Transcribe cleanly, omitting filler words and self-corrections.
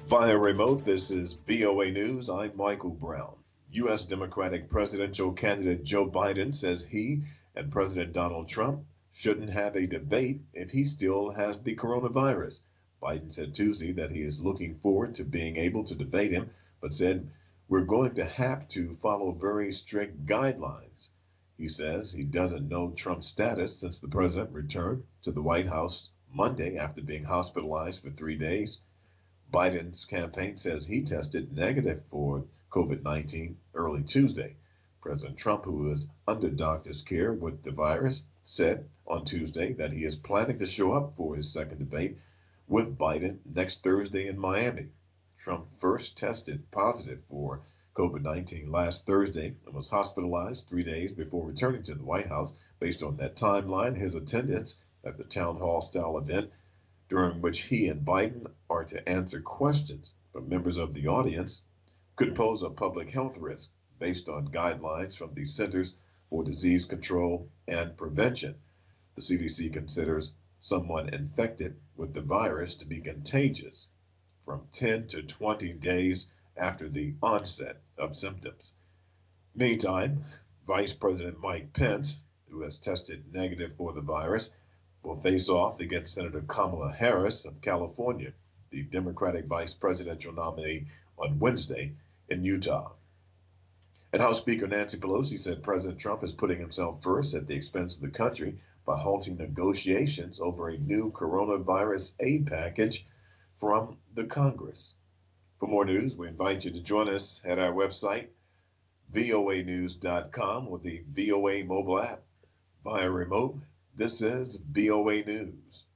Via remote, this is VOA News. I'm Michael Brown. U.S. Democratic presidential candidate Joe Biden says he and President Donald Trump shouldn't have a debate if he still has the coronavirus. Biden said Tuesday that he is looking forward to being able to debate him, but said, "We're going to have to follow very strict guidelines." He says he doesn't know Trump's status since the president returned to the White House Monday after being hospitalized for 3 days. Biden's campaign says he tested negative for COVID 19 early Tuesday. President Trump, who is under doctor's care with the virus, said on Tuesday that he is planning to show up for his second debate with Biden next Thursday in Miami. Trump first tested positive for COVID 19 last Thursday and was hospitalized 3 days before returning to the White House. Based on that timeline, his attendance at the town hall style event during which he and Biden are to answer questions from members of the audience could pose a public health risk based on guidelines from the Centers for Disease Control and Prevention. The CDC considers someone infected with the virus to be contagious from 10 to 20 days after the onset of symptoms. Meantime, Vice President Mike Pence, who has tested negative for the virus, will face off against Senator Kamala Harris of California, the Democratic vice presidential nominee, on Wednesday in Utah. And House Speaker Nancy Pelosi said President Trump is putting himself first at the expense of the country by halting negotiations over a new coronavirus aid package from the Congress. For more news, we invite you to join us at our website, voanews.com, or the VOA mobile app. Via remote, this is VOA News.